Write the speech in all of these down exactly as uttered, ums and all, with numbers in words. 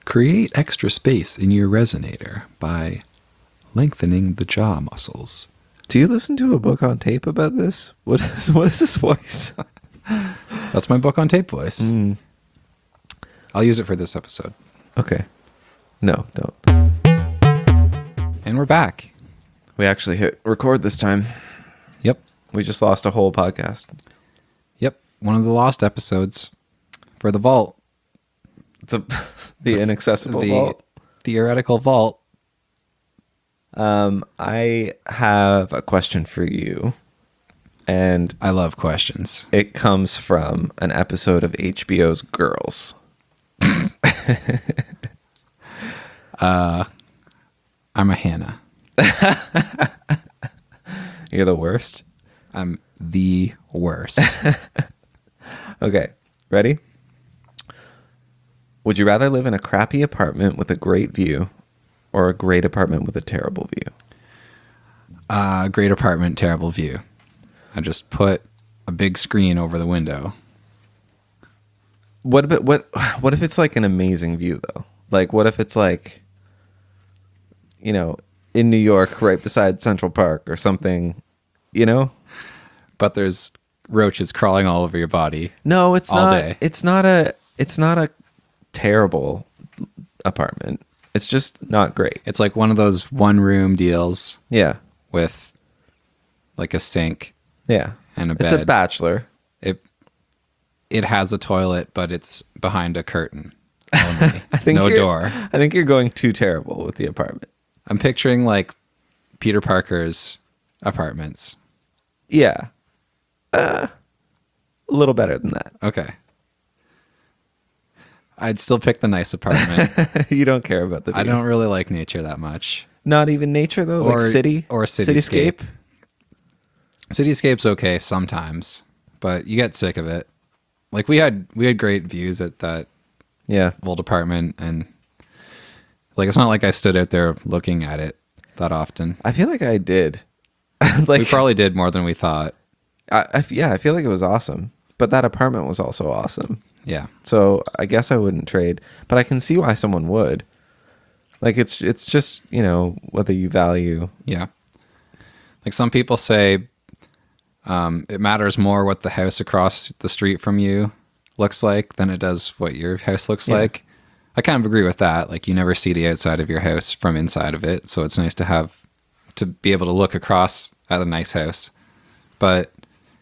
Create extra space in your resonator by lengthening the jaw muscles. Do you listen to a book on tape about this? What is what is this voice? That's my book on tape voice. Mm. I'll use it for this episode. Okay. No, don't. And we're back. We actually hit record this time. Yep. We just lost a whole podcast. Yep. One of the lost episodes for the vault. The the inaccessible the vault. Theoretical vault. Um, I have a question for you, and I love questions. it comes from an episode of H B O's Girls. uh, I'm a Hannah. You're the worst. I'm the worst. Okay, ready? Would you rather live in a crappy apartment with a great view or a great apartment with a terrible view? Uh, great apartment, terrible view. I just put a big screen over the window. What if what what if it's like an amazing view though? Like what if it's like, you know, in New York right beside Central Park or something, you know? But there's roaches crawling all over your body. No, it's all not day. it's not a it's not a terrible apartment. It's just not great. It's like one of those one room deals Yeah. with like a sink Yeah. and a It's bed. a bachelor. It it has a toilet, but it's behind a curtain only. I think no you're- door. I think you're going too terrible with the apartment. I'm picturing like Peter Parker's apartments. Yeah. Uh, a little better than that. Okay. I'd still pick the nice apartment. You don't care about the view. I don't really like nature that much. Not even nature though, Or- like city or cityscape. cityscape. Cityscape's okay sometimes, but you get sick of it. Like we had we had great views at that Yeah. old apartment, and like it's not like I stood out there looking at it that often. I feel like I did. like We probably did more than we thought. I, I, yeah, I feel like it was awesome. But that apartment was also awesome. Yeah. So I guess I wouldn't trade, but I can see why someone would. Like it's it's just, you know, whether you value. Yeah. Like some people say um, it matters more what the house across the street from you looks like than it does what your house looks Yeah. like. I kind of agree with that. Like you never see the outside of your house from inside of it. So it's nice to have, to be able to look across at a nice house. But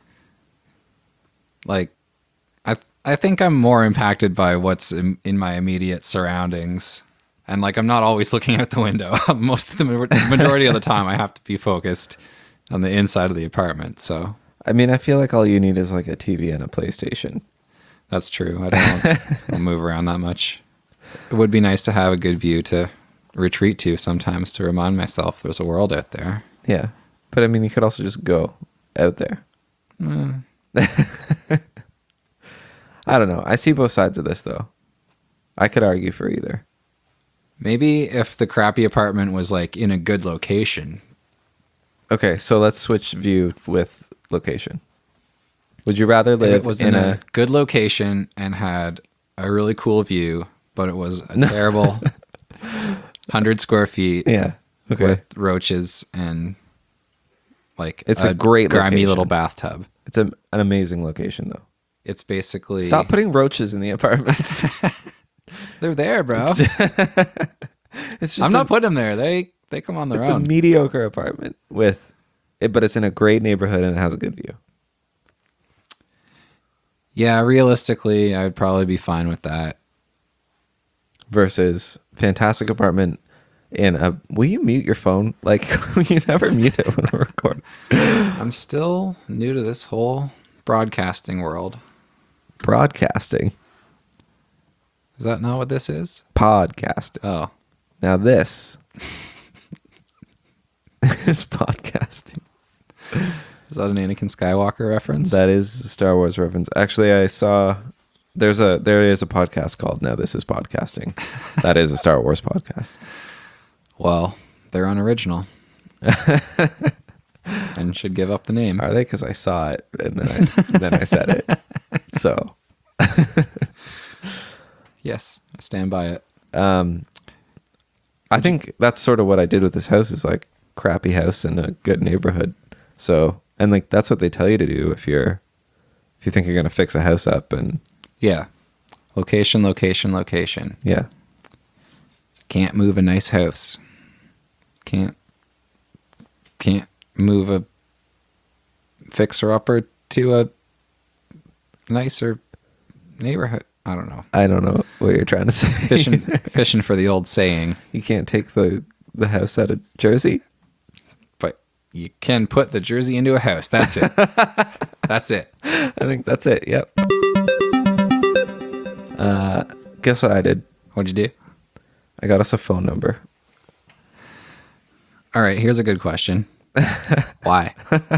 like, I, I think I'm more impacted by what's in, in my immediate surroundings. And like, I'm not always looking out the window. Most of the ma- majority of the time I have to be focused on the inside of the apartment. So I mean, I feel like all you need is like a T V and a PlayStation. that's true. I don't, I don't move around that much. It would be nice to have a good view to retreat to sometimes to remind myself there's a world out there. Yeah. But I mean, you could also just go out there. Mm. I don't know. I see both sides of this though. I could argue for either. Maybe if the crappy apartment was like in a good location. Okay, so let's switch view with location. Would you rather If live it was in, in a, a good location and had a really cool view, but it was a terrible hundred square feet yeah, okay. with roaches and like It's a great grimy location. little bathtub. It's a, an amazing location though. It's basically Stop putting roaches in the apartments. they're there, bro. It's just I'm a, not putting them there. They they come on their it's a own. mediocre apartment with it, but it's in a great neighborhood and it has a good view. Yeah, realistically, I would probably be fine with that. Versus fantastic apartment in a. Will you mute your phone? Like you never mute it when we record. I'm still new to this whole broadcasting world. Broadcasting, Is that not what this is? podcasting. Oh, Now this is podcasting. is that an Anakin Skywalker reference? That is a Star Wars reference. Actually, I saw there's a there is a podcast called Now This Is Podcasting. That is a Star Wars podcast. Well, they're unoriginal. And should give up the name. Are they? Because I saw it and then I then I said it. So Yes, I stand by it. um, I think that's sort of what I did with this house is like crappy house in a good neighborhood. So, and like, that's what they tell you to do if you're, if you think you're going to fix a house up and Yeah. Location, location, location. yeah. Can't move a nice house. Can't can't move a fixer-upper to a nicer neighborhood. I don't know. I don't know what you're trying to say. Fishing fishing for the old saying, You can't take the, the house out of Jersey. but you can put the jersey into a house. That's it. That's it. I think that's it. Yep. Uh, guess what I did? What'd you do? I got us a phone number. All right, here's a good question. Why?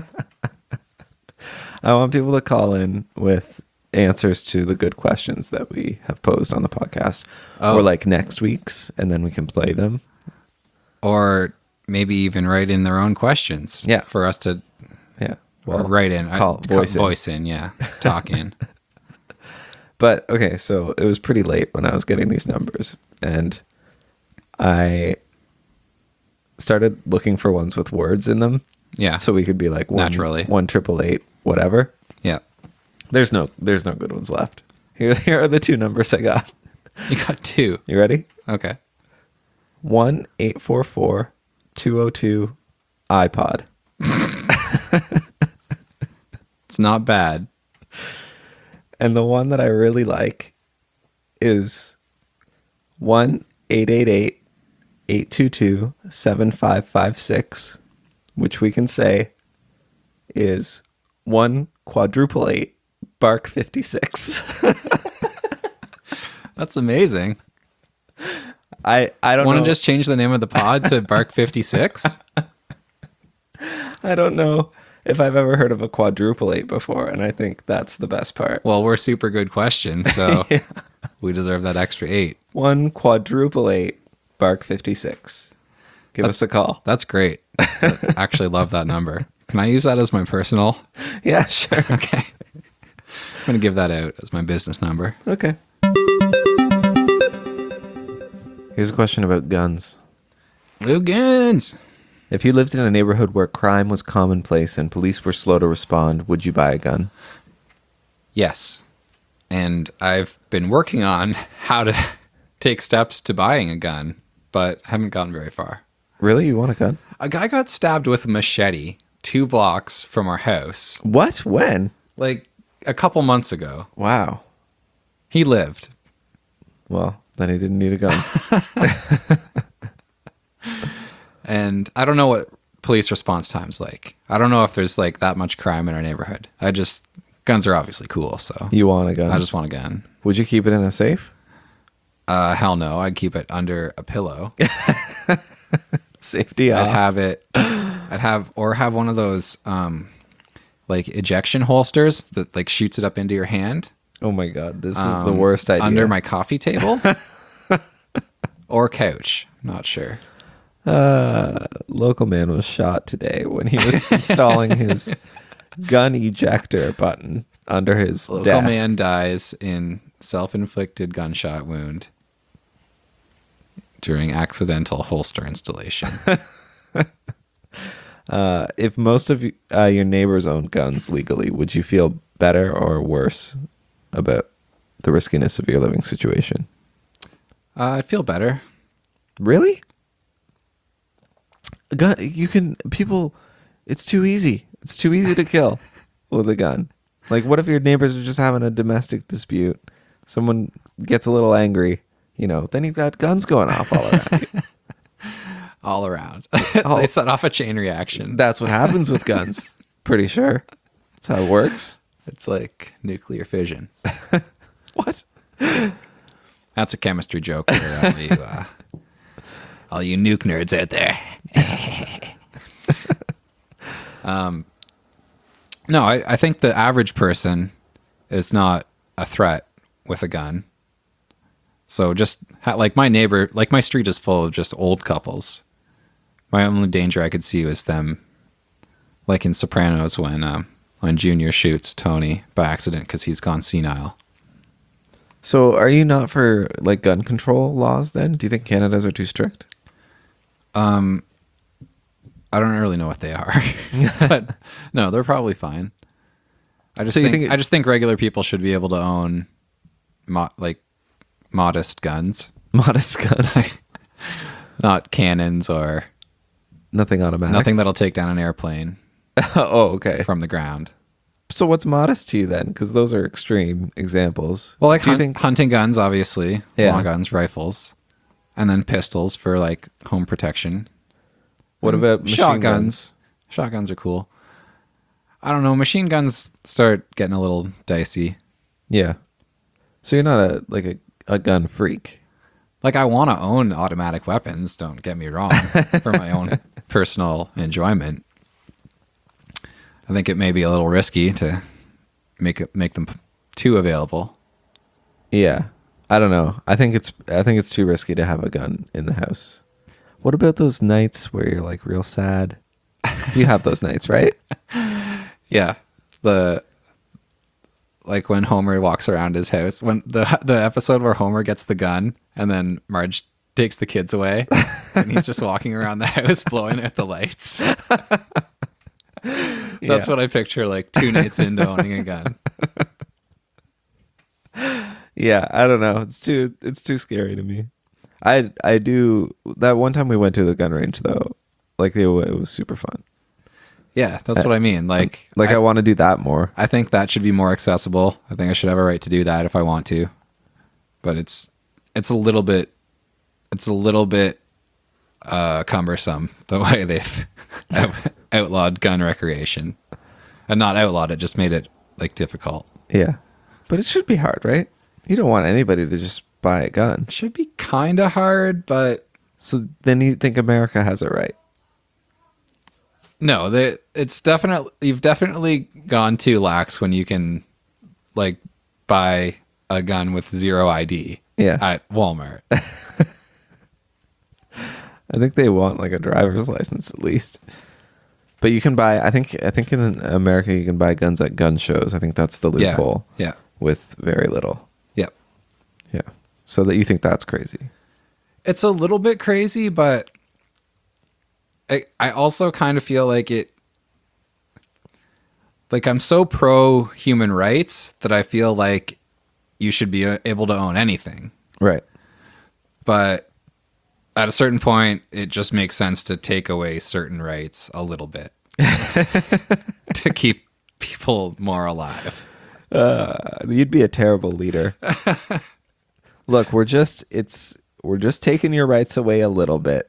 I want people to call in with answers to the good questions that we have posed on the podcast, Oh. or like next week's, and then we can play them. Or maybe even write in their own questions. Yeah. For us to Yeah. or write in. call, I, voice in. voice in. Yeah. Talk in. But okay, so it was pretty late when I was getting these numbers, and I started looking for ones with words in them, Yeah. so we could be like one, Naturally. one triple eight, whatever. Yeah. There's no, there's no good ones left. Here, here are the two numbers I got. You got two. You ready? Okay. One eight four four two zero two iPod. It's not bad. And the one that I really like is one eight eight eight eight two two seven five five six, which we can say is one quadruple eight bark fifty-six. That's amazing. I I don't Want know. to just change the name of the pod to Bark fifty-six? I don't know if I've ever heard of a quadruple eight before, and I think that's the best part. Well, we're super good questions, so we deserve that extra eight. One quadruple eight bark fifty-six. Give us a call. That's great. I actually love that number. Can I use that as my personal? Yeah, sure. Okay. I'm going to give that out as my business number. Okay. Here's a question about guns. Blue guns. If you lived in a neighborhood where crime was commonplace and police were slow to respond, would you buy a gun? Yes. And I've been working on how to take steps to buying a gun, but haven't gotten very far. Really? You want a gun? A guy got stabbed with a machete two blocks from our house, What? When? like a couple months ago. Wow. He lived. Well, then he didn't need a gun. And I don't know what police response time's like. I don't know if there's like that much crime in our neighborhood. I just, guns are obviously cool, so You want a gun? I just want a gun. Would you keep it in a safe? Uh, hell no, I'd keep it under a pillow. Safety I'd off. have it, I'd have, or have one of those, um, like ejection holsters that like shoots it up into your hand. Oh my god, this is the um, worst idea. Under my coffee table or couch. Not sure. Uh, local man was shot today when he was installing his gun ejector button under his Local desk. man dies in self-inflicted gunshot wound during accidental holster installation. Uh, if most of you, uh, your neighbors owned guns legally, would you feel better or worse about the riskiness of your living situation? Uh, I'd feel better. Really? A gun, you can, people, it's too easy. It's too easy to kill with a gun. Like, what if your neighbors are just having a domestic dispute? Someone gets a little angry, you know, then you've got guns going off all around you. All around. Oh. They set off a chain reaction. That's what happens with guns. Pretty sure. That's how it works. It's like nuclear fission. What? That's a chemistry joke for all you, uh, all you nuke nerds out there. um, no, I, I think the average person is not a threat with a gun. So just ha- like my neighbor, like my street is full of just old couples. My only danger I could see was them, like in Sopranos when um, when Junior shoots Tony by accident because he's gone senile. So are you not for like gun control laws then? Do you think Canada's are too strict? Um, I don't really know what they are, but no, they're probably fine. I just So you think, think it- I just think regular people should be able to own, mo- like, modest guns, Modest guns. not cannons or Nothing automatic. nothing that'll take down an airplane Oh, okay. from the ground. So what's modest to you then? Because those are extreme examples. Well, like do you hunt- think? hunting guns, obviously, Yeah. long guns, rifles, and then pistols for like home protection. What And about machine shotguns? guns? Shotguns are cool. I don't know. Machine guns start getting a little dicey. Yeah. So you're not a like a, a gun freak. Like, I want to own automatic weapons, don't get me wrong, for my own personal enjoyment. I think it may be a little risky to make it make them too available. Yeah. I don't know. I think it's I think it's too risky to have a gun in the house. What about those nights where you're like real sad? You have those nights, right? Yeah. The like when Homer walks around his house, when the the episode where Homer gets the gun and then Marge takes the kids away and he's just walking around the house blowing out the lights. That's Yeah. what I picture, like two nights into owning a gun. Yeah, I don't know. It's too it's too scary to me. I I do that one time we went to the gun range though. Like it, wa- it was super fun. Yeah, that's what I mean. Like Like I, I, want to do that more. I think that should be more accessible. I think I should have a right to do that if I want to. But it's it's a little bit it's a little bit uh, cumbersome the way they've out- outlawed gun recreation. And not outlawed it, just made it like difficult. Yeah. But it should be hard, right? You don't want anybody to just buy a gun. It should be kind of hard, but So then you think America has it right. no, they, it's definitely you've definitely gone too lax when you can like buy a gun with zero I D Yeah. at Walmart. I think they want like a driver's license at least. But you can buy I think I think in America you can buy guns at gun shows. I think that's the Yeah. loophole Yeah. with very little. Yep. Yeah. So that you think that's crazy. It's a little bit crazy, but I I also kind of feel like it like I'm so pro human rights that I feel like you should be uh, able to own anything. Right. But at a certain point, it just makes sense to take away certain rights a little bit to keep people more alive. Uh, you'd be a terrible leader. Look, we're just it's we're just taking your rights away a little bit.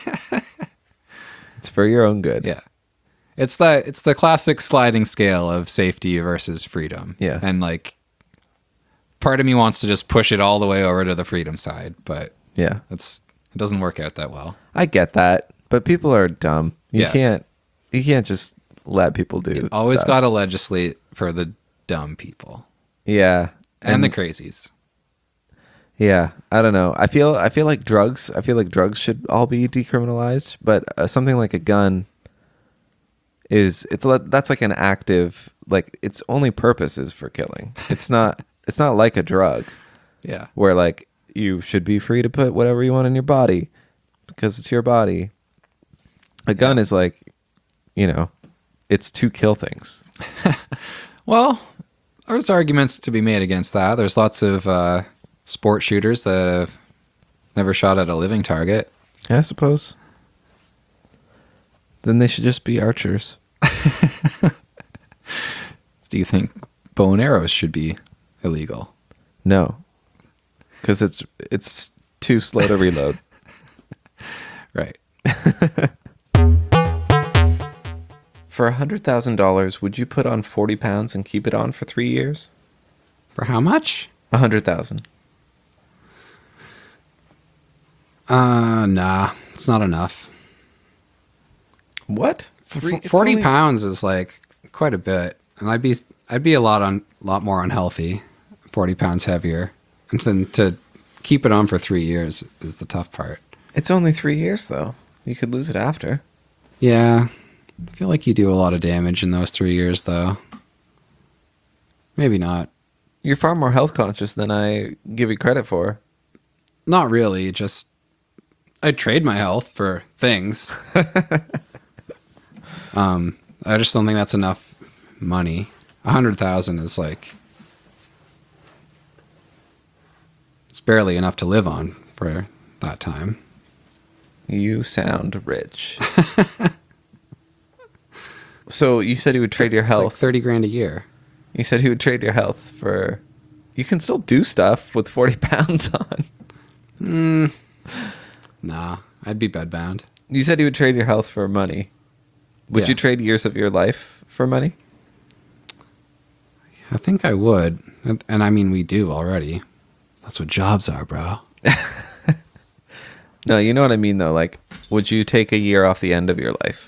It's for your own good. Yeah. It's the it's the classic sliding scale of safety versus freedom. Yeah. And like part of me wants to just push it all the way over to the freedom side, but Yeah. it's it doesn't work out that well. I get that, but people are dumb. You Yeah. can't you can't just let people do Always stuff. got to legislate for the dumb people Yeah. and, the crazies. Yeah, I don't know. I feel I feel like drugs. I feel like drugs should all be decriminalized, but uh, something like a gun is it's le- that's like an active like its only purpose is for killing. It's not it's not like a drug Yeah. where like you should be free to put whatever you want in your body because it's your body. A gun Yeah. is like, you know, it's to kill things. Well, there's arguments to be made against that. There's lots of uh, sport shooters that have never shot at a living target. I suppose. Then they should just be archers. Do you think bow and arrows should be illegal? No, because it's it's too slow to reload. Right. For a hundred thousand dollars, would you put on forty pounds and keep it on for three years? For how much? A hundred thousand. Uh, nah, it's not enough. What? F- Three, it's Forty only- pounds is like quite a bit, and I'd be I'd be a lot on lot more unhealthy. Forty pounds heavier, and then to keep it on for three years is the tough part. It's only three years though. You could lose it after. Yeah, I feel like you do a lot of damage in those three years, though. Maybe not. You're far more health conscious than I give you credit for. Not really. Just I'd trade my health for things. um, I just don't think that's enough money. A hundred thousand is like it's barely enough to live on for that time. You sound rich. So you said you would trade your It's health. like thirty grand a year. You said you would trade your health for. You can still do stuff with forty pounds on. Mm, nah, I'd be bedbound. You said you would trade your health for money. Would Yeah. you trade years of your life for money? I think I would. And, and I mean, we do already. That's what jobs are, bro. No, you know what I mean, though. Like, would you take a year off the end of your life?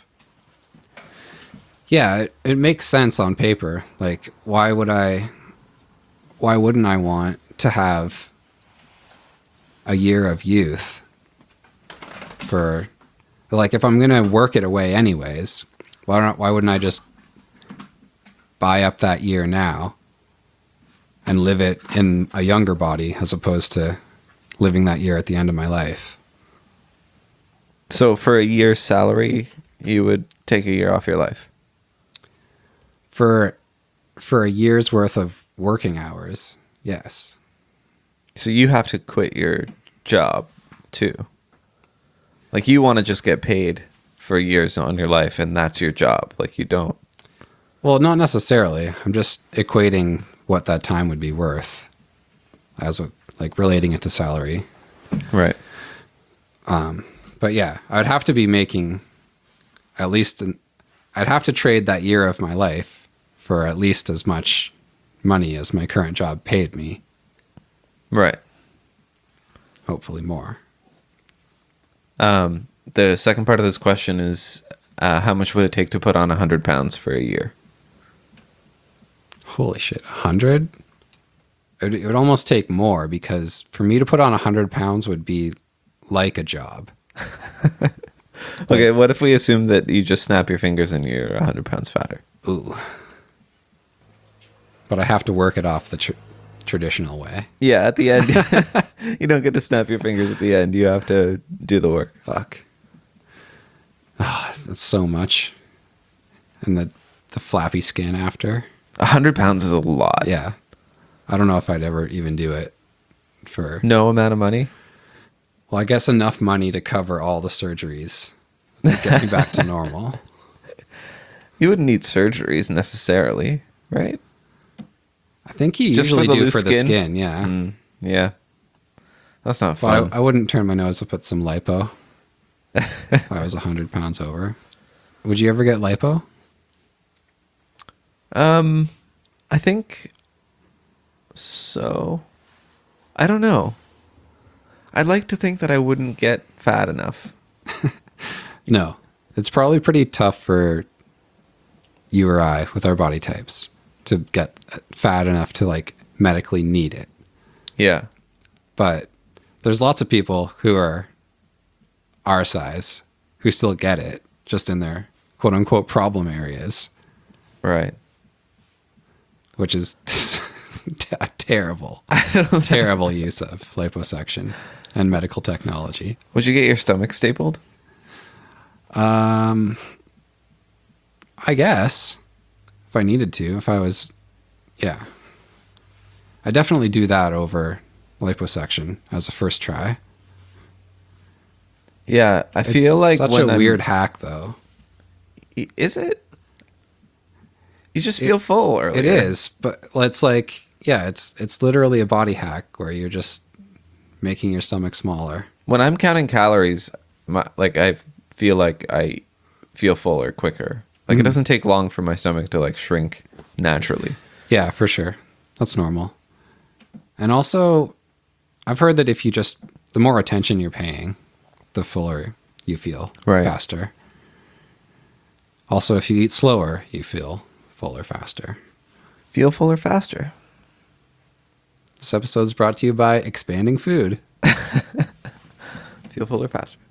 Yeah, it, it makes sense on paper. Like, why would I, why wouldn't I want to have a year of youth for, like, if I'm going to work it away anyways, why don't, why wouldn't I just buy up that year now and live it in a younger body as opposed to living that year at the end of my life? So for a year's salary, you would take a year off your life? For, for a year's worth of working hours, yes. So you have to quit your job, too. Like, you want to just get paid for years on your life, and that's your job. Like, you don't. Well, not necessarily. I'm just equating what that time would be worth as a, like relating it to salary. Right. Um, but yeah, I'd have to be making at least an, I'd have to trade that year of my life for at least as much money as my current job paid me. Right. Hopefully more. Um, the second part of this question is, uh, how much would it take to put on one hundred pounds for a year? Holy shit, a hundred? It would, it would almost take more because for me to put on a hundred pounds would be like a job. Okay, what if we assume that you just snap your fingers and you're one hundred pounds fatter? Ooh. But I have to work it off the tr- traditional way. Yeah, at the end, you don't get to snap your fingers at the end. You have to do the work. Fuck. Oh, that's so much. And the, the flappy skin after. one hundred pounds is a lot. Yeah. I don't know if I'd ever even do it for... No amount of money? Well, I guess enough money to cover all the surgeries to get me back to normal. You wouldn't need surgeries necessarily, right? I think you Just for usually the do loose for the skin? skin, yeah. Mm, yeah. That's not Well, fun. I, I wouldn't turn my nose up at some lipo if I was one hundred pounds over. Would you ever get lipo? Um, I think so. I don't know. I'd like to think that I wouldn't get fat enough. No. It's probably pretty tough for you or I with our body types to get fat enough to like medically need it. Yeah. But there's lots of people who are our size who still get it just in their quote unquote problem areas, Right. which is a terrible, terrible use of liposuction and medical technology. Would you get your stomach stapled? Um, I guess if I needed to, if I was, yeah, I definitely do that over liposuction as a first try. Yeah, I It's feel like such when a I'm- weird hack though. Is it? You just feel full earlier. It is, but it's like, yeah, it's it's literally a body hack where you're just making your stomach smaller. When I'm counting calories, my, like I feel like I feel fuller quicker. Like it doesn't take long for my stomach to like shrink naturally. Yeah, for sure. That's normal. And also, I've heard that if you just, the more attention you're paying, the fuller you feel Right. faster. Also, if you eat slower, you feel fuller faster. Feel fuller faster. This episode is brought to you by Expanding Food. Feel fuller faster.